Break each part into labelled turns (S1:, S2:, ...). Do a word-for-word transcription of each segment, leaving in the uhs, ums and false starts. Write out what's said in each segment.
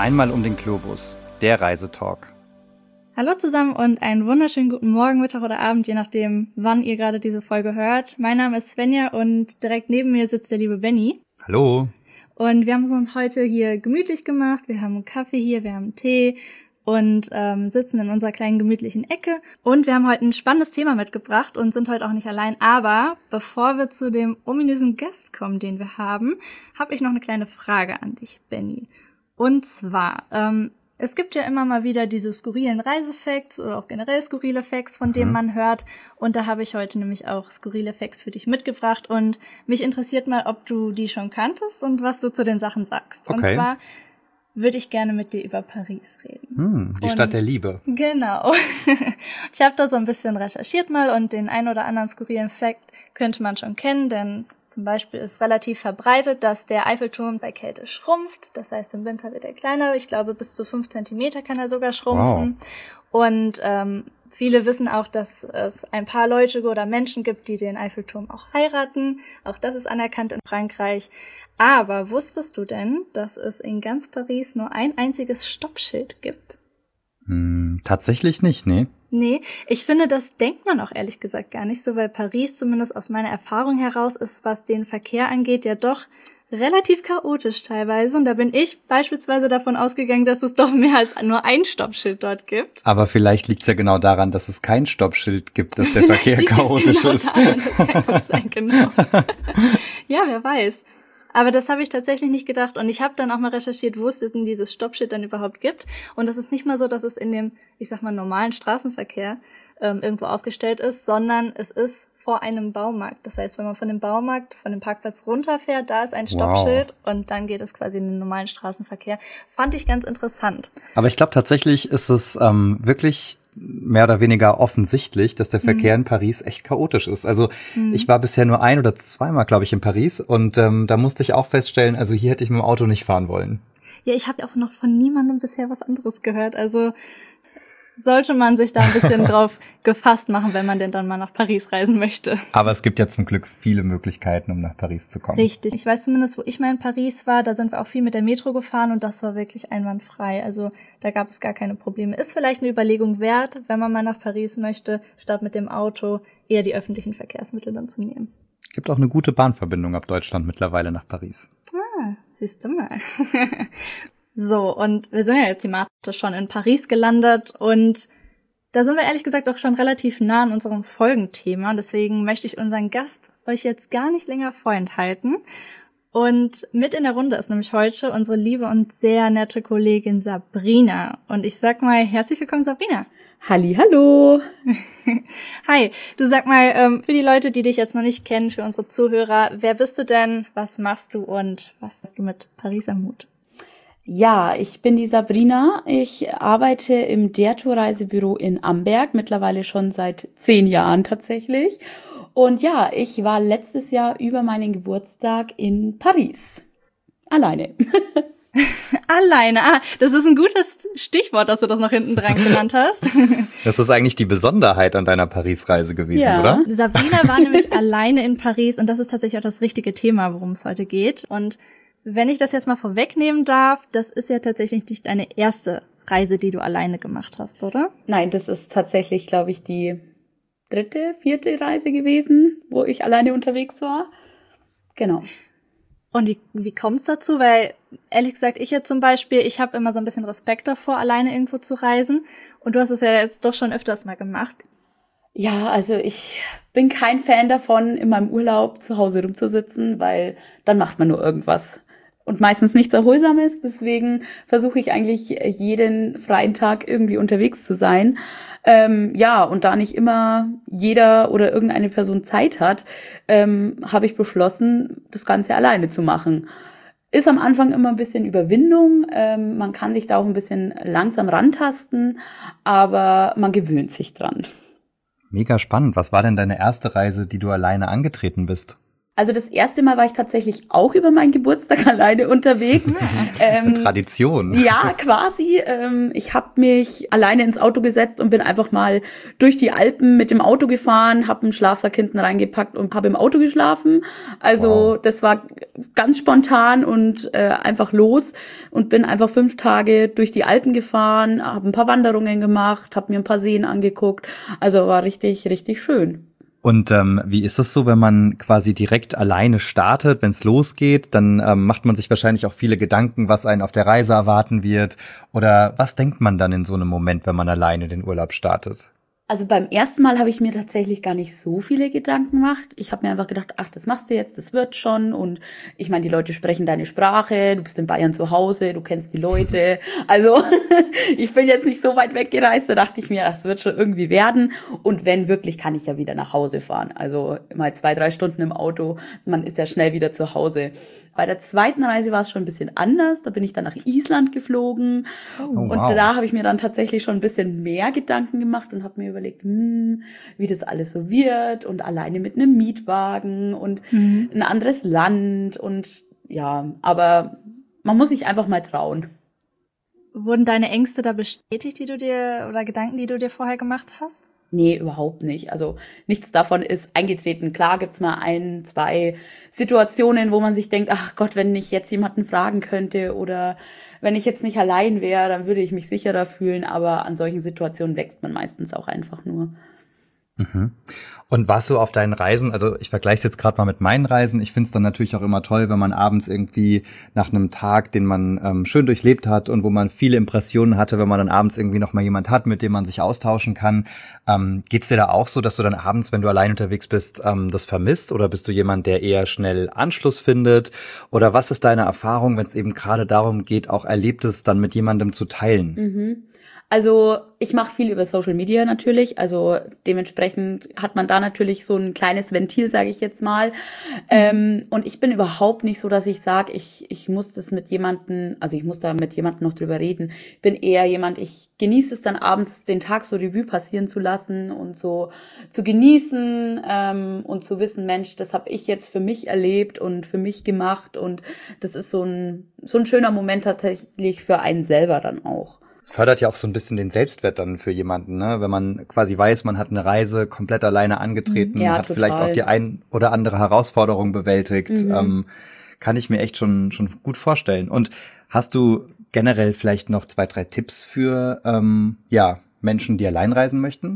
S1: Einmal um den Globus, der Reisetalk.
S2: Hallo zusammen und einen wunderschönen guten Morgen, Mittag oder Abend, je nachdem, wann ihr gerade diese Folge hört. Mein Name ist Svenja und direkt neben mir sitzt der liebe Benny.
S1: Hallo.
S2: Und wir haben es uns heute hier gemütlich gemacht. Wir haben einen Kaffee hier, wir haben Tee und ähm, sitzen in unserer kleinen gemütlichen Ecke. Und wir haben heute ein spannendes Thema mitgebracht und sind heute auch nicht allein. Aber bevor wir zu dem ominösen Gast kommen, den wir haben, habe ich noch eine kleine Frage an dich, Benny. Und zwar, ähm, es gibt ja immer mal wieder diese skurrilen Reisefacts oder auch generell skurrile Facts, von denen mhm. man hört. Und da habe ich heute nämlich auch skurrile Facts für dich mitgebracht. Und mich interessiert mal, ob du die schon kanntest und was du zu den Sachen sagst.
S1: Okay.
S2: Und zwar würde ich gerne mit dir über Paris reden.
S1: Hm, die
S2: und,
S1: Stadt der Liebe.
S2: Genau. Ich habe da so ein bisschen recherchiert mal und den ein oder anderen skurrilen Fact könnte man schon kennen, denn zum Beispiel ist relativ verbreitet, dass der Eiffelturm bei Kälte schrumpft. Das heißt, im Winter wird er kleiner. Ich glaube, bis zu fünf Zentimeter kann er sogar schrumpfen. Wow. Und ähm, viele wissen auch, dass es ein paar Leute oder Menschen gibt, die den Eiffelturm auch heiraten. Auch das ist anerkannt in Frankreich. Aber wusstest du denn, dass es in ganz Paris nur ein einziges Stoppschild gibt?
S1: Hm, tatsächlich nicht, nee.
S2: Nee, ich finde, das denkt man auch ehrlich gesagt gar nicht so, weil Paris zumindest aus meiner Erfahrung heraus ist, was den Verkehr angeht, ja doch relativ chaotisch teilweise. Und da bin ich beispielsweise davon ausgegangen, dass es doch mehr als nur ein Stoppschild dort gibt.
S1: Aber vielleicht liegt es ja genau daran, dass es kein Stoppschild gibt, dass der Verkehr chaotisch
S2: genau
S1: ist.
S2: Daran, das kann gut sein, genau. Ja, wer weiß. Aber das habe ich tatsächlich nicht gedacht. Und ich habe dann auch mal recherchiert, wo es denn dieses Stoppschild dann überhaupt gibt. Und das ist nicht mal so, dass es in dem, ich sag mal, normalen Straßenverkehr ähm, irgendwo aufgestellt ist, sondern es ist vor einem Baumarkt. Das heißt, wenn man von dem Baumarkt, von dem Parkplatz runterfährt, da ist ein Stoppschild wow. Und dann geht es quasi in den normalen Straßenverkehr. Fand ich ganz interessant.
S1: Aber ich glaube, tatsächlich ist es ähm, wirklich mehr oder weniger offensichtlich, dass der Verkehr mhm. in Paris echt chaotisch ist. Also mhm. ich war bisher nur ein oder zweimal, glaube ich, in Paris und ähm, da musste ich auch feststellen, also hier hätte ich mit dem Auto nicht fahren wollen.
S2: Ja, ich habe auch noch von niemandem bisher was anderes gehört. Also sollte man sich da ein bisschen drauf gefasst machen, wenn man denn dann mal nach Paris reisen möchte.
S1: Aber es gibt ja zum Glück viele Möglichkeiten, um nach Paris zu kommen.
S2: Richtig. Ich weiß zumindest, wo ich mal in Paris war, da sind wir auch viel mit der Metro gefahren und das war wirklich einwandfrei. Also da gab es gar keine Probleme. Ist vielleicht eine Überlegung wert, wenn man mal nach Paris möchte, statt mit dem Auto eher die öffentlichen Verkehrsmittel dann zu nehmen.
S1: Gibt auch eine gute Bahnverbindung ab Deutschland mittlerweile nach Paris.
S2: Ah, siehst du mal. So, und wir sind ja jetzt thematisch schon in Paris gelandet und da sind wir ehrlich gesagt auch schon relativ nah an unserem Folgenthema. Deswegen möchte ich unseren Gast euch jetzt gar nicht länger vorenthalten. Und mit in der Runde ist nämlich heute unsere liebe und sehr nette Kollegin Sabrina. Und ich sag mal, herzlich willkommen, Sabrina.
S3: Halli, hallo.
S2: Hi, du sag mal, ähm, für die Leute, die dich jetzt noch nicht kennen, für unsere Zuhörer, wer bist du denn, was machst du und was hast du mit Paris am Hut?
S3: Ja, ich bin die Sabrina. Ich arbeite im Der-Tour-Reisebüro in Amberg, mittlerweile schon seit zehn Jahren tatsächlich. Und ja, ich war letztes Jahr über meinen Geburtstag in Paris. Alleine.
S2: Alleine, ah, das ist ein gutes Stichwort, dass du das noch hinten dran genannt hast.
S1: Das ist eigentlich die Besonderheit an deiner Paris-Reise gewesen,
S3: ja.
S1: Oder?
S2: Sabrina war nämlich alleine in Paris und das ist tatsächlich auch das richtige Thema, worum es heute geht. Und wenn ich das jetzt mal vorwegnehmen darf, das ist ja tatsächlich nicht deine erste Reise, die du alleine gemacht hast, oder?
S3: Nein, das ist tatsächlich, glaube ich, die dritte, vierte Reise gewesen, wo ich alleine unterwegs war. Genau.
S2: Und wie, wie kommt es dazu? Weil, ehrlich gesagt, ich jetzt zum Beispiel, ich habe immer so ein bisschen Respekt davor, alleine irgendwo zu reisen. Und du hast es ja jetzt doch schon öfters mal gemacht.
S3: Ja, also ich bin kein Fan davon, in meinem Urlaub zu Hause rumzusitzen, weil dann macht man nur irgendwas. Und meistens nichts Erholsames, deswegen versuche ich eigentlich jeden freien Tag irgendwie unterwegs zu sein. Ähm, ja, und da nicht immer jeder oder irgendeine Person Zeit hat, ähm, habe ich beschlossen, das Ganze alleine zu machen. Ist am Anfang immer ein bisschen Überwindung, ähm, man kann sich da auch ein bisschen langsam rantasten, aber man gewöhnt sich dran.
S1: Mega spannend. Was war denn deine erste Reise, die du alleine angetreten bist?
S3: Also das erste Mal war ich tatsächlich auch über meinen Geburtstag alleine unterwegs.
S1: ähm, Tradition.
S3: Ja, quasi. Ähm, ich habe mich alleine ins Auto gesetzt und bin einfach mal durch die Alpen mit dem Auto gefahren, habe einen Schlafsack hinten reingepackt und habe im Auto geschlafen. Also wow. Das war ganz spontan und äh, einfach los und bin einfach fünf Tage durch die Alpen gefahren, habe ein paar Wanderungen gemacht, habe mir ein paar Seen angeguckt. Also war richtig, richtig schön.
S1: Und ähm, wie ist es so, wenn man quasi direkt alleine startet, wenn es losgeht, dann ähm, macht man sich wahrscheinlich auch viele Gedanken, was einen auf der Reise erwarten wird. Oder was denkt man dann in so einem Moment, wenn man alleine den Urlaub startet?
S3: Also beim ersten Mal habe ich mir tatsächlich gar nicht so viele Gedanken gemacht. Ich habe mir einfach gedacht, ach, das machst du jetzt, das wird schon. Und ich meine, die Leute sprechen deine Sprache, du bist in Bayern zu Hause, du kennst die Leute. Also ich bin jetzt nicht so weit weggereist, da dachte ich mir, das wird schon irgendwie werden. Und wenn wirklich, kann ich ja wieder nach Hause fahren. Also mal zwei, drei Stunden im Auto, man ist ja schnell wieder zu Hause. Bei der zweiten Reise war es schon ein bisschen anders. Da bin ich dann nach Island geflogen. Oh, und wow. Da habe ich mir dann tatsächlich schon ein bisschen mehr Gedanken gemacht und habe mir überlegt, hm, wie das alles so wird und alleine mit einem Mietwagen und mhm. ein anderes Land und ja, aber man muss sich einfach mal trauen.
S2: Wurden deine Ängste da bestätigt, die du dir oder Gedanken, die du dir vorher gemacht hast?
S3: Nee, überhaupt nicht. Also nichts davon ist eingetreten. Klar gibt's mal ein, zwei Situationen, wo man sich denkt, ach Gott, wenn ich jetzt jemanden fragen könnte oder wenn ich jetzt nicht allein wäre, dann würde ich mich sicherer fühlen. Aber an solchen Situationen wächst man meistens auch einfach nur.
S1: Mhm. Und warst du auf deinen Reisen, also ich vergleiche es jetzt gerade mal mit meinen Reisen, ich finde es dann natürlich auch immer toll, wenn man abends irgendwie nach einem Tag, den man ähm, schön durchlebt hat und wo man viele Impressionen hatte, wenn man dann abends irgendwie noch mal jemand hat, mit dem man sich austauschen kann. Ähm, geht's dir da auch so, dass du dann abends, wenn du allein unterwegs bist, ähm, das vermisst, oder bist du jemand, der eher schnell Anschluss findet? Oder was ist deine Erfahrung, wenn es eben gerade darum geht, auch Erlebtes dann mit jemandem zu teilen?
S3: Mhm. Also ich mache viel über Social Media natürlich, also dementsprechend hat man da natürlich so ein kleines Ventil, sage ich jetzt mal. Mhm. Ähm, und ich bin überhaupt nicht so, dass ich sage, ich ich muss das mit jemandem, also ich muss da mit jemandem noch drüber reden. Ich bin eher jemand, ich genieße es dann abends, den Tag so Revue passieren zu lassen und so zu genießen ähm, und zu wissen, Mensch, das habe ich jetzt für mich erlebt und für mich gemacht und das ist so ein so ein schöner Moment tatsächlich für einen selber dann auch.
S1: Es fördert ja auch so ein bisschen den Selbstwert dann für jemanden, ne? Wenn man quasi weiß, man hat eine Reise komplett alleine angetreten, ja, hat total. Vielleicht auch die ein oder andere Herausforderung bewältigt, mhm. ähm, kann ich mir echt schon schon gut vorstellen. Und hast du generell vielleicht noch zwei, drei Tipps für ähm, ja Menschen, die allein reisen möchten?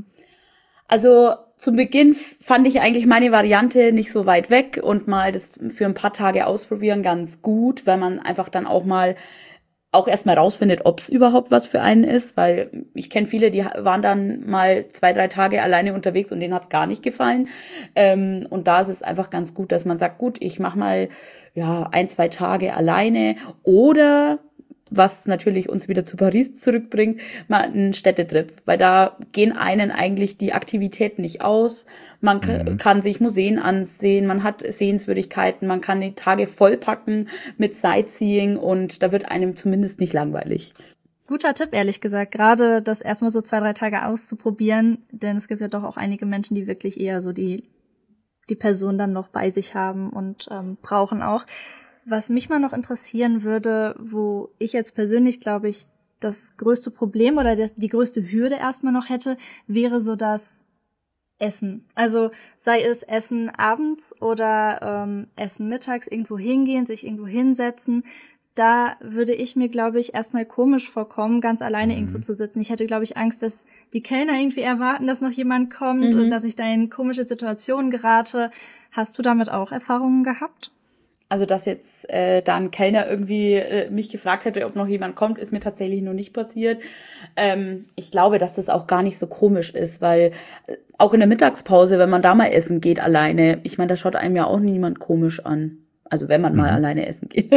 S3: Also zum Beginn fand ich eigentlich meine Variante nicht so weit weg und mal das für ein paar Tage ausprobieren ganz gut, weil man einfach dann auch mal auch erstmal rausfindet, ob es überhaupt was für einen ist, weil ich kenne viele, die waren dann mal zwei, drei Tage alleine unterwegs und denen hat's gar nicht gefallen. Ähm, und da ist es einfach ganz gut, dass man sagt, gut, ich mache mal ja ein, zwei Tage alleine oder was natürlich uns wieder zu Paris zurückbringt, mal einen Städtetrip, weil da gehen einen eigentlich die Aktivitäten nicht aus. Man mhm. kann sich Museen ansehen, man hat Sehenswürdigkeiten, man kann die Tage vollpacken mit Sightseeing und da wird einem zumindest nicht langweilig.
S2: Guter Tipp, ehrlich gesagt, gerade das erstmal so zwei, drei Tage auszuprobieren, denn es gibt ja doch auch einige Menschen, die wirklich eher so die die Person dann noch bei sich haben und ähm, brauchen auch. Was mich mal noch interessieren würde, wo ich jetzt persönlich, glaube ich, das größte Problem oder das, die größte Hürde erstmal noch hätte, wäre so das Essen. Also sei es Essen abends oder ähm, Essen mittags, irgendwo hingehen, sich irgendwo hinsetzen. Da würde ich mir, glaube ich, erstmal komisch vorkommen, ganz alleine mhm. irgendwo zu sitzen. Ich hätte, glaube ich, Angst, dass die Kellner irgendwie erwarten, dass noch jemand kommt mhm. und dass ich da in komische Situationen gerate. Hast du damit auch Erfahrungen gehabt?
S3: Also, dass jetzt äh, da ein Kellner irgendwie äh, mich gefragt hätte, ob noch jemand kommt, ist mir tatsächlich noch nicht passiert. Ähm, ich glaube, dass das auch gar nicht so komisch ist, weil äh, auch in der Mittagspause, wenn man da mal essen geht alleine, ich meine, da schaut einem ja auch niemand komisch an. Also wenn man mal mhm. alleine essen geht.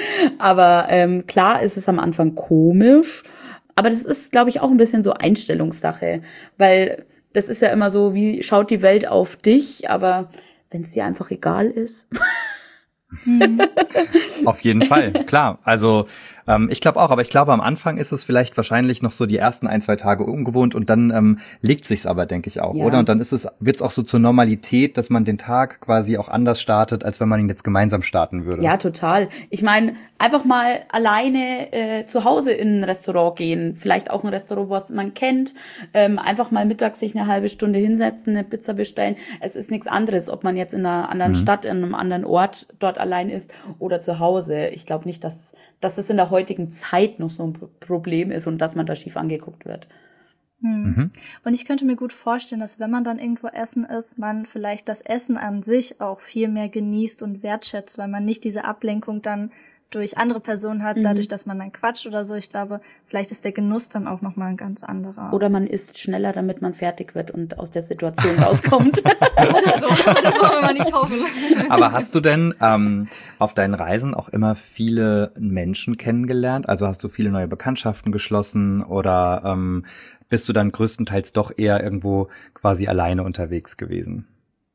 S3: Aber ähm, klar ist es am Anfang komisch. Aber das ist, glaube ich, auch ein bisschen so Einstellungssache. Weil das ist ja immer so, wie schaut die Welt auf dich? Aber wenn es dir einfach egal ist...
S1: Auf jeden Fall, klar. Also Ähm, ich glaube auch, aber ich glaube, am Anfang ist es vielleicht wahrscheinlich noch so die ersten ein, zwei Tage ungewohnt und dann ähm, legt sich's aber, denke ich auch, ja. oder? Und dann ist es, wird's auch so zur Normalität, dass man den Tag quasi auch anders startet, als wenn man ihn jetzt gemeinsam starten würde.
S3: Ja, total. Ich meine, einfach mal alleine äh, zu Hause in ein Restaurant gehen, vielleicht auch ein Restaurant, was man kennt, ähm, einfach mal mittags sich eine halbe Stunde hinsetzen, eine Pizza bestellen. Es ist nichts anderes, ob man jetzt in einer anderen mhm. Stadt, in einem anderen Ort dort allein ist oder zu Hause. Ich glaube nicht, dass, dass es in der heutigen Zeit noch so ein Problem ist und dass man da schief angeguckt wird.
S2: Hm. Mhm. Und ich könnte mir gut vorstellen, dass wenn man dann irgendwo essen ist, man vielleicht das Essen an sich auch viel mehr genießt und wertschätzt, weil man nicht diese Ablenkung dann durch andere Personen hat, mhm. dadurch, dass man dann quatscht oder so. Ich glaube, vielleicht ist der Genuss dann auch nochmal ein ganz anderer.
S3: Oder man isst schneller, damit man fertig wird und aus der Situation rauskommt.
S2: Oder so, das wollen wir mal nicht hoffen.
S1: Aber hast du denn ähm, auf deinen Reisen auch immer viele Menschen kennengelernt? Also hast du viele neue Bekanntschaften geschlossen oder ähm, bist du dann größtenteils doch eher irgendwo quasi alleine unterwegs gewesen?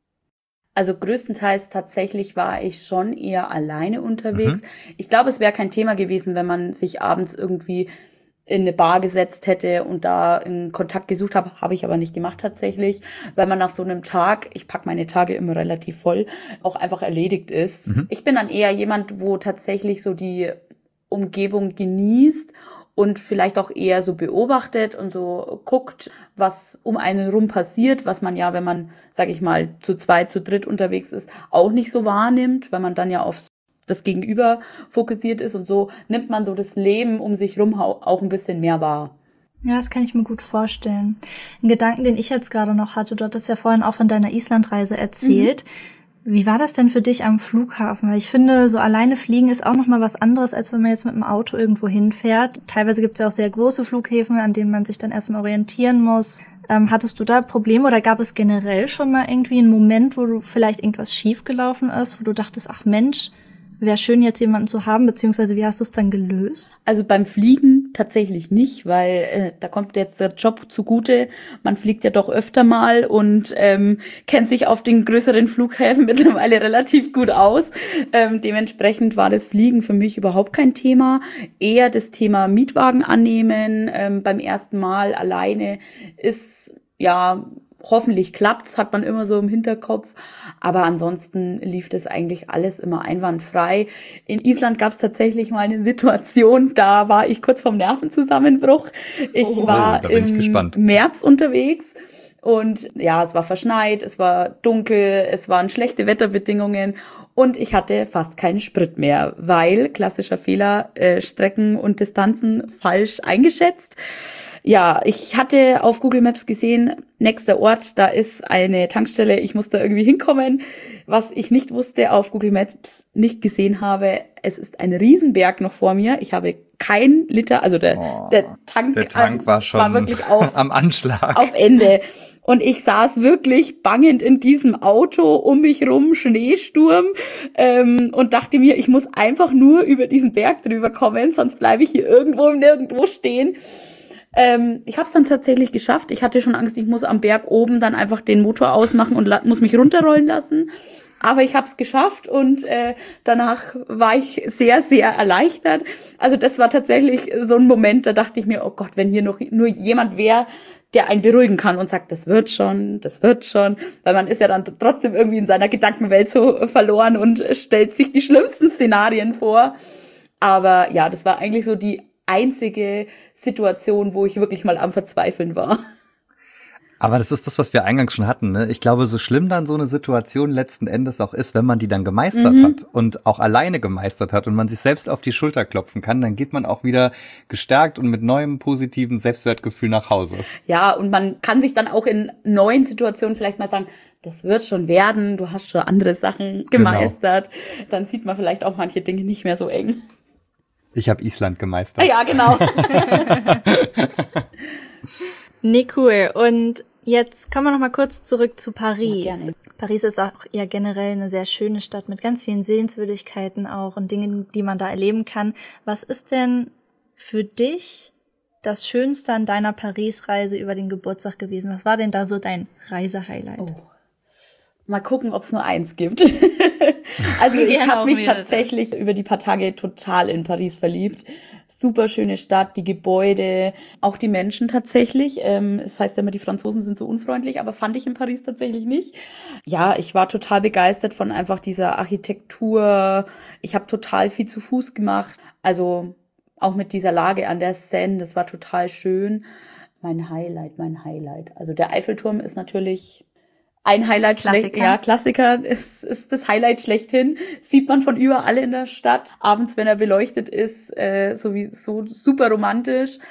S3: Also größtenteils tatsächlich war ich schon eher alleine unterwegs. Mhm. Ich glaube, es wäre kein Thema gewesen, wenn man sich abends irgendwie in eine Bar gesetzt hätte und da in Kontakt gesucht habe. Habe ich aber nicht gemacht tatsächlich, weil man nach so einem Tag, ich packe meine Tage immer relativ voll, auch einfach erledigt ist. Mhm. Ich bin dann eher jemand, wo tatsächlich so die Umgebung genießt und vielleicht auch eher so beobachtet und so guckt, was um einen rum passiert, was man ja, wenn man, sag ich mal, zu zweit, zu dritt unterwegs ist, auch nicht so wahrnimmt, weil man dann ja auf das Gegenüber fokussiert ist und so nimmt man so das Leben um sich rum auch ein bisschen mehr wahr.
S2: Ja, das kann ich mir gut vorstellen. Ein Gedanken, den ich jetzt gerade noch hatte, du hattest ja vorhin auch von deiner Islandreise erzählt. Mhm. Wie war das denn für dich am Flughafen? Weil ich finde, so alleine fliegen ist auch noch mal was anderes, als wenn man jetzt mit dem Auto irgendwo hinfährt. Teilweise gibt es ja auch sehr große Flughäfen, an denen man sich dann erstmal orientieren muss. Ähm, hattest du da Probleme oder gab es generell schon mal irgendwie einen Moment, wo du vielleicht irgendwas schiefgelaufen ist, wo du dachtest, ach Mensch, wäre schön, jetzt jemanden zu haben, beziehungsweise wie hast du es dann gelöst?
S3: Also beim Fliegen tatsächlich nicht, weil äh, da kommt jetzt der Job zugute. Man fliegt ja doch öfter mal und ähm, kennt sich auf den größeren Flughäfen mittlerweile relativ gut aus. Ähm, dementsprechend war das Fliegen für mich überhaupt kein Thema. Eher das Thema Mietwagen annehmen ähm, beim ersten Mal alleine ist ja... Hoffentlich klappt's, hat man immer so im Hinterkopf. Aber ansonsten lief das eigentlich alles immer einwandfrei. In Island gab's tatsächlich mal eine Situation, da war ich kurz vorm Nervenzusammenbruch. Ich oh, war im ich März unterwegs. Und ja, es war verschneit, es war dunkel, es waren schlechte Wetterbedingungen und ich hatte fast keinen Sprit mehr, weil, klassischer Fehler, äh, Strecken und Distanzen falsch eingeschätzt. Ja, ich hatte auf Google Maps gesehen, nächster Ort, da ist eine Tankstelle, ich muss da irgendwie hinkommen. Was ich nicht wusste, auf Google Maps nicht gesehen habe, es ist ein Riesenberg noch vor mir. Ich habe kein Liter, also der, oh, der Tank,
S1: der Tank war schon
S3: war wirklich auf,
S1: am Anschlag.
S3: Auf Ende. Und ich saß wirklich bangend in diesem Auto, um mich rum, Schneesturm, ähm, und dachte mir, ich muss einfach nur über diesen Berg drüber kommen, sonst bleibe ich hier irgendwo im Nirgendwo stehen. Ähm, ich habe es dann tatsächlich geschafft. Ich hatte schon Angst, ich muss am Berg oben dann einfach den Motor ausmachen und la- muss mich runterrollen lassen. Aber ich habe es geschafft und äh, danach war ich sehr, sehr erleichtert. Also das war tatsächlich so ein Moment, da dachte ich mir, oh Gott, wenn hier noch nur jemand wäre, der einen beruhigen kann und sagt, das wird schon, das wird schon. Weil man ist ja dann trotzdem irgendwie in seiner Gedankenwelt so verloren und stellt sich die schlimmsten Szenarien vor. Aber ja, das war eigentlich so die einzige Situation, wo ich wirklich mal am Verzweifeln war.
S1: Aber das ist das, was wir eingangs schon hatten, ne? Ich glaube, so schlimm dann so eine Situation letzten Endes auch ist, wenn man die dann gemeistert mhm. hat und auch alleine gemeistert hat und man sich selbst auf die Schulter klopfen kann, dann geht man auch wieder gestärkt und mit neuem positiven Selbstwertgefühl nach Hause.
S3: Ja, und man kann sich dann auch in neuen Situationen vielleicht mal sagen, das wird schon werden, du hast schon andere Sachen gemeistert. Genau. Dann sieht man vielleicht auch manche Dinge nicht mehr so eng.
S1: Ich habe Island gemeistert.
S3: Ja, genau.
S2: Nee, cool. Und jetzt kommen wir noch mal kurz zurück zu Paris. Ja, gerne. Paris ist auch ja generell eine sehr schöne Stadt mit ganz vielen Sehenswürdigkeiten auch und Dingen, die man da erleben kann. Was ist denn für dich das Schönste an deiner Paris-Reise über den Geburtstag gewesen? Was war denn da so dein Reisehighlight?
S3: Oh. Mal gucken, ob es nur eins gibt. Also ich
S2: Gerne
S3: habe
S2: auch
S3: mich
S2: mehrere.
S3: tatsächlich über die paar Tage total in Paris verliebt. Super schöne Stadt, die Gebäude, auch die Menschen tatsächlich. Ähm, es heißt ja immer, die Franzosen sind so unfreundlich, aber fand ich in Paris tatsächlich nicht. Ja, ich war total begeistert von einfach dieser Architektur. Ich habe total viel zu Fuß gemacht. Also auch mit dieser Lage an der Seine, das war total schön. Mein Highlight, mein Highlight. Also der Eiffelturm ist natürlich ein Highlight schlecht,
S2: Klassiker.
S3: ja, Klassiker ist, ist das Highlight schlechthin. Sieht man von überall in der Stadt. Abends, wenn er beleuchtet ist, äh, sowieso super romantisch.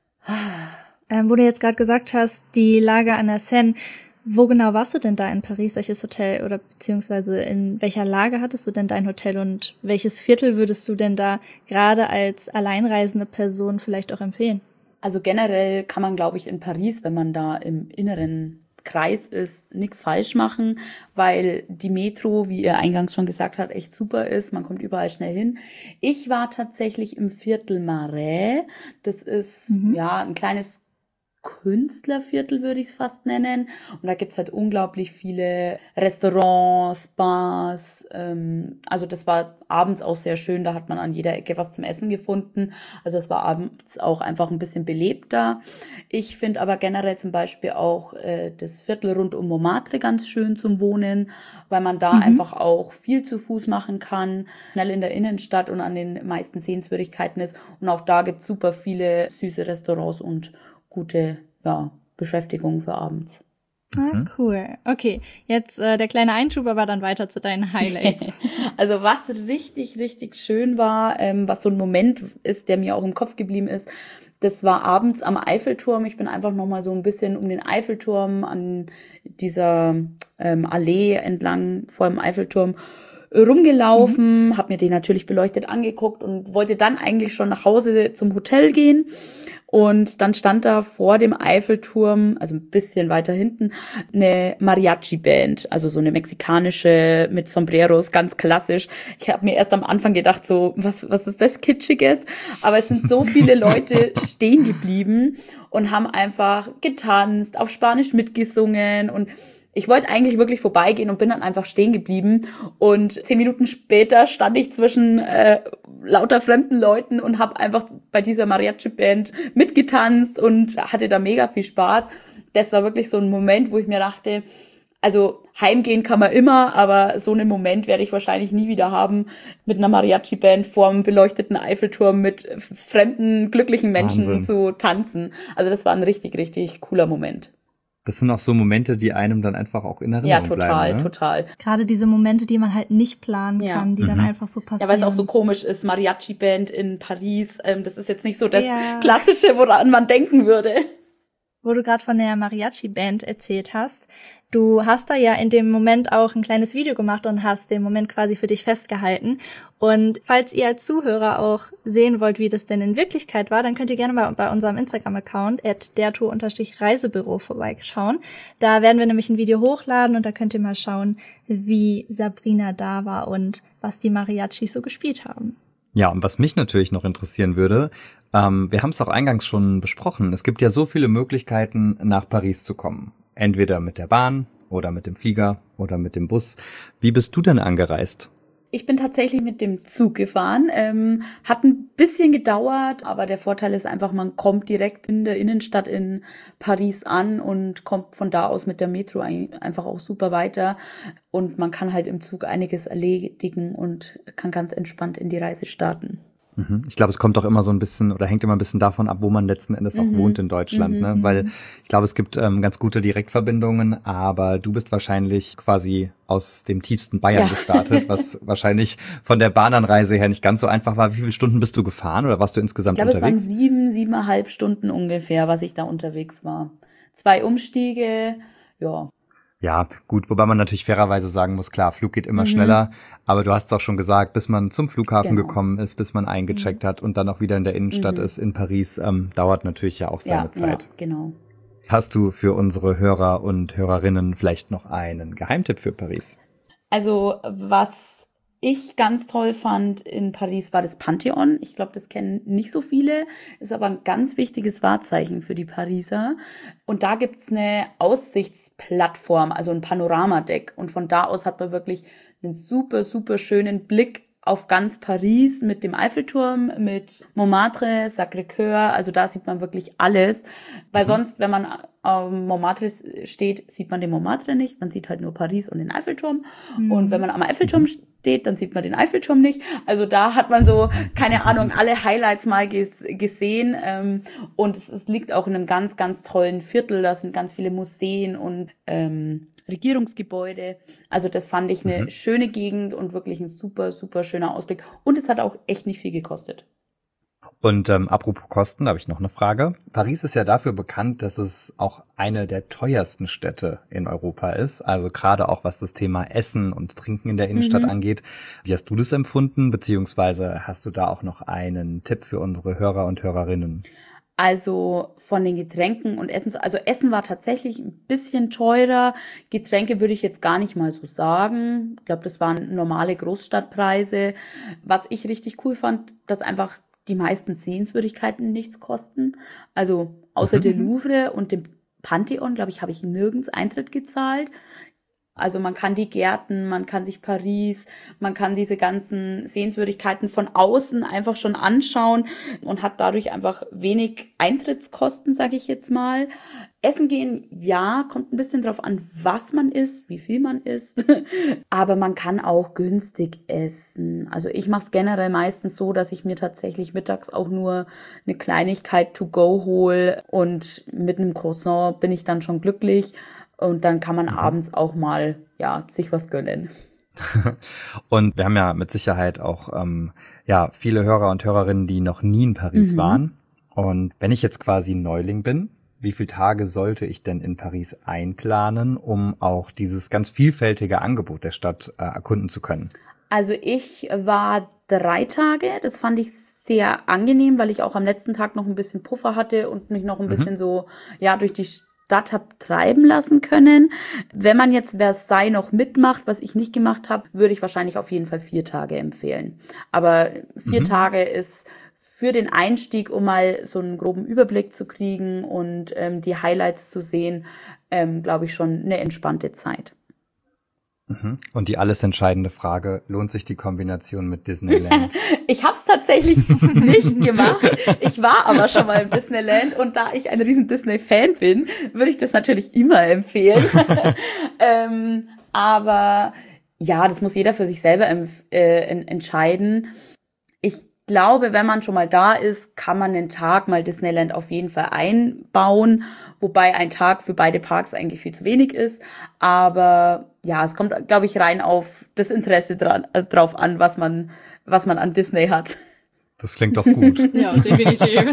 S2: Ähm, wo du jetzt gerade gesagt hast, die Lage an der Seine, wo genau warst du denn da in Paris? Welches Hotel oder beziehungsweise in welcher Lage hattest du denn dein Hotel und welches Viertel würdest du denn da gerade als alleinreisende Person vielleicht auch empfehlen?
S3: Also generell kann man, glaube ich, in Paris, wenn man da im inneren Kreis ist, nichts falsch machen, weil die Metro, wie ihr eingangs schon gesagt habt, echt super ist. Man kommt überall schnell hin. Ich war tatsächlich im Viertel Marais. Das ist
S2: Mhm.
S3: ja ein kleines Künstlerviertel, würde ich es fast nennen. Und da gibt's halt unglaublich viele Restaurants, Bars. Ähm, also das war abends auch sehr schön. Da hat man an jeder Ecke was zum Essen gefunden. Also es war abends auch einfach ein bisschen belebter. Ich finde aber generell zum Beispiel auch äh, das Viertel rund um Montmartre ganz schön zum Wohnen, weil man da
S2: Mhm.
S3: einfach auch viel zu Fuß machen kann, schnell in der Innenstadt und an den meisten Sehenswürdigkeiten ist. Und auch da gibt's super viele süße Restaurants und gute, ja, Beschäftigung für abends.
S2: Ah, cool. Okay, jetzt äh, der kleine Einschub, aber dann weiter zu deinen Highlights.
S3: Also was richtig, richtig schön war, ähm, was so ein Moment ist, der mir auch im Kopf geblieben ist, das war abends am Eiffelturm. Ich bin einfach nochmal so ein bisschen um den Eiffelturm an dieser ähm, Allee entlang vor dem Eiffelturm rumgelaufen, mhm. habe mir den natürlich beleuchtet angeguckt und wollte dann eigentlich schon nach Hause zum Hotel gehen. Und dann stand da vor dem Eiffelturm, also ein bisschen weiter hinten, eine Mariachi-Band, also so eine mexikanische mit Sombreros, ganz klassisch. Ich habe mir erst am Anfang gedacht, so was was ist das Kitschiges? Aber es sind so viele Leute stehen geblieben und haben einfach getanzt, auf Spanisch mitgesungen und ich wollte eigentlich wirklich vorbeigehen und bin dann einfach stehen geblieben. Und zehn Minuten später stand ich zwischen äh, lauter fremden Leuten und habe einfach bei dieser Mariachi-Band mitgetanzt und hatte da mega viel Spaß. Das war wirklich so ein Moment, wo ich mir dachte, also heimgehen kann man immer, aber so einen Moment werde ich wahrscheinlich nie wieder haben, mit einer Mariachi-Band vorm beleuchteten Eiffelturm mit fremden, glücklichen Menschen
S1: Wahnsinn.
S3: zu tanzen. Also das war ein richtig, richtig cooler Moment.
S1: Das sind auch so Momente, die einem dann einfach auch in Erinnerung
S3: Ja, total,
S1: bleiben, ne?
S3: total.
S2: Gerade diese Momente, die man halt nicht planen
S3: Ja.
S2: kann, die
S1: Mhm.
S2: dann einfach so passieren.
S3: Ja, weil es auch so komisch ist, Mariachi-Band in Paris, ähm, das ist jetzt nicht so das
S2: Ja.
S3: Klassische, woran man denken würde.
S2: Wo du gerade von der Mariachi-Band erzählt hast, du hast da ja in dem Moment auch ein kleines Video gemacht und hast den Moment quasi für dich festgehalten. Und falls ihr als Zuhörer auch sehen wollt, wie das denn in Wirklichkeit war, dann könnt ihr gerne bei, bei unserem Instagram-Account at dertour-reisebüro vorbeischauen. Da werden wir nämlich ein Video hochladen und da könnt ihr mal schauen, wie Sabrina da war und was die Mariachis so gespielt haben.
S1: Ja, und was mich natürlich noch interessieren würde, ähm, wir haben es auch eingangs schon besprochen, es gibt ja so viele Möglichkeiten, nach Paris zu kommen. Entweder mit der Bahn oder mit dem Flieger oder mit dem Bus. Wie bist du denn angereist?
S3: Ich bin tatsächlich mit dem Zug gefahren, ähm, hat ein bisschen gedauert, aber der Vorteil ist einfach, man kommt direkt in der Innenstadt in Paris an und kommt von da aus mit der Metro ein, einfach auch super weiter und man kann halt im Zug einiges erledigen und kann ganz entspannt in die Reise starten.
S1: Ich glaube, es kommt auch immer so ein bisschen oder hängt immer ein bisschen davon ab, wo man letzten Endes auch
S3: Mhm.
S1: wohnt in Deutschland,
S3: Mhm,
S1: ne?
S3: mhm.
S1: Weil ich glaube, es gibt ähm, ganz gute Direktverbindungen, aber du bist wahrscheinlich quasi aus dem tiefsten Bayern
S3: Ja.
S1: gestartet, was wahrscheinlich von der Bahnanreise her nicht ganz so einfach war. Wie viele Stunden bist du gefahren oder warst du insgesamt
S3: Ich glaube, es waren
S1: unterwegs?
S3: sieben, siebeneinhalb Stunden ungefähr, was ich da unterwegs war. Zwei Umstiege, ja.
S1: Ja, gut, wobei man natürlich fairerweise sagen muss, klar, Flug geht immer
S3: Mhm.
S1: schneller, aber du hast es auch schon gesagt, bis man zum Flughafen
S3: Genau.
S1: gekommen ist, bis man eingecheckt hat und dann auch wieder in der Innenstadt
S3: Mhm.
S1: ist in Paris, ähm, dauert natürlich ja auch seine
S3: Ja,
S1: Zeit.
S3: ja, genau.
S1: Hast du für unsere Hörer und Hörerinnen vielleicht noch einen Geheimtipp für Paris?
S3: Also was ich ganz toll fand in Paris war das Pantheon. Ich glaube, das kennen nicht so viele, ist aber ein ganz wichtiges Wahrzeichen für die Pariser. Und da gibt's eine Aussichtsplattform, also ein Panoramadeck. Und von da aus hat man wirklich einen super, super schönen Blick auf ganz Paris mit dem Eiffelturm, mit Montmartre, Sacré-Cœur, also da sieht man wirklich alles, weil mhm. sonst, wenn man auf Montmartre steht, sieht man den Montmartre nicht, man sieht halt nur Paris und den Eiffelturm mhm. und wenn man am Eiffelturm steht, dann sieht man den Eiffelturm nicht, also da hat man so, keine Ahnung, alle Highlights mal ges- gesehen ähm, und es, es liegt auch in einem ganz, ganz tollen Viertel, da sind ganz viele Museen und ähm, Regierungsgebäude. Also das fand ich eine mhm. schöne Gegend und wirklich ein super, super schöner Ausblick. Und es hat auch echt nicht viel gekostet.
S1: Und ähm, apropos Kosten, da habe ich noch eine Frage. Paris ist ja dafür bekannt, dass es auch eine der teuersten Städte in Europa ist. Also gerade auch was das Thema Essen und Trinken in der Innenstadt mhm. angeht. Wie hast du das empfunden? Beziehungsweise hast du da auch noch einen Tipp für unsere Hörer und Hörerinnen?
S3: Also von den Getränken und Essen, also Essen war tatsächlich ein bisschen teurer. Getränke würde ich jetzt gar nicht mal so sagen. Ich glaube, das waren normale Großstadtpreise. Was ich richtig cool fand, dass einfach die meisten Sehenswürdigkeiten nichts kosten. Also außer mhm. der Louvre und dem Pantheon, glaube ich, habe ich nirgends Eintritt gezahlt. Also man kann die Gärten, man kann sich Paris, man kann diese ganzen Sehenswürdigkeiten von außen einfach schon anschauen und hat dadurch einfach wenig Eintrittskosten, sage ich jetzt mal. Essen gehen, ja, kommt ein bisschen drauf an, was man isst, wie viel man isst, aber man kann auch günstig essen. Also ich mache es generell meistens so, dass ich mir tatsächlich mittags auch nur eine Kleinigkeit to go hole und mit einem Croissant bin ich dann schon glücklich. Und dann kann man mhm. abends auch mal, ja, sich was gönnen.
S1: Und wir haben ja mit Sicherheit auch, ähm, ja, viele Hörer und Hörerinnen, die noch nie in Paris mhm. waren. Und wenn ich jetzt quasi Neuling bin, wie viele Tage sollte ich denn in Paris einplanen, um auch dieses ganz vielfältige Angebot der Stadt äh, erkunden zu können?
S3: Also ich war drei Tage, das fand ich sehr angenehm, weil ich auch am letzten Tag noch ein bisschen Puffer hatte und mich noch ein mhm. bisschen so, ja, durch die Stadt habe treiben lassen können. Wenn man jetzt Versailles noch mitmacht, was ich nicht gemacht habe, würde ich wahrscheinlich auf jeden Fall vier Tage empfehlen. Aber vier mhm. Tage ist für den Einstieg, um mal so einen groben Überblick zu kriegen und ähm, die Highlights zu sehen, ähm, glaube ich schon eine entspannte Zeit.
S1: Und die alles entscheidende Frage, lohnt sich die Kombination mit Disneyland?
S3: Ich habe es tatsächlich nicht gemacht. Ich war aber schon mal im Disneyland und da ich ein riesen Disney-Fan bin, würde ich das natürlich immer empfehlen. ähm, aber ja, das muss jeder für sich selber empf- äh, entscheiden. Ich glaube, wenn man schon mal da ist, kann man einen Tag mal Disneyland auf jeden Fall einbauen, wobei ein Tag für beide Parks eigentlich viel zu wenig ist. Aber ja, es kommt, glaube ich, rein auf das Interesse dran, äh, drauf an, was man, was man an Disney hat.
S1: Das klingt doch gut.
S2: Ja, definitiv.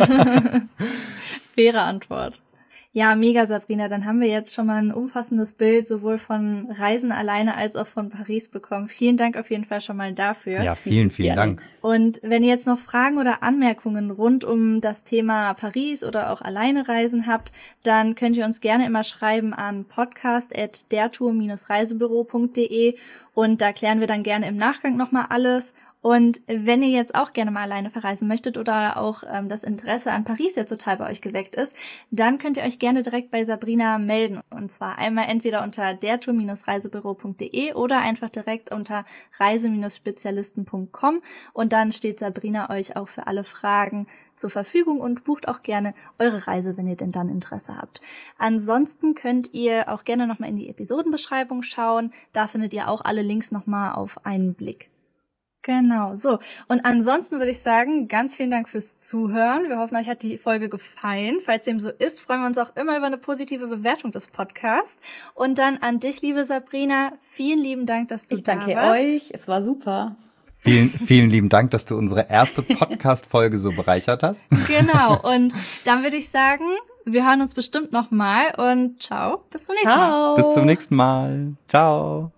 S2: Faire Antwort. Ja, mega, Sabrina. Dann haben wir jetzt schon mal ein umfassendes Bild sowohl von Reisen alleine als auch von Paris bekommen. Vielen Dank auf jeden Fall schon mal dafür.
S1: Ja, vielen, vielen
S3: Gerne.
S1: Dank.
S2: Und wenn ihr jetzt noch Fragen oder Anmerkungen rund um das Thema Paris oder auch alleine Reisen habt, dann könnt ihr uns gerne immer schreiben an podcast at dertour reisebüro punkt de und da klären wir dann gerne im Nachgang nochmal alles. Und wenn ihr jetzt auch gerne mal alleine verreisen möchtet oder auch ähm, das Interesse an Paris jetzt total bei euch geweckt ist, dann könnt ihr euch gerne direkt bei Sabrina melden. Und zwar einmal entweder unter dertour reisebüro punkt de oder einfach direkt unter reise spezialisten punkt com und dann steht Sabrina euch auch für alle Fragen zur Verfügung und bucht auch gerne eure Reise, wenn ihr denn dann Interesse habt. Ansonsten könnt ihr auch gerne nochmal in die Episodenbeschreibung schauen. Da findet ihr auch alle Links nochmal auf einen Blick. Genau, so. Und ansonsten würde ich sagen, ganz vielen Dank fürs Zuhören. Wir hoffen, euch hat die Folge gefallen. Falls dem so ist, freuen wir uns auch immer über eine positive Bewertung des Podcasts. Und dann an dich, liebe Sabrina, vielen lieben Dank, dass du
S3: ich
S2: da
S3: warst. Ich
S2: danke
S3: euch, es war super.
S1: Vielen, vielen lieben Dank, dass du unsere erste Podcast-Folge so bereichert hast.
S2: Genau, und dann würde ich sagen, wir hören uns bestimmt noch mal und ciao, bis zum nächsten
S3: Ciao.
S2: Mal.
S1: Bis zum nächsten Mal. Ciao.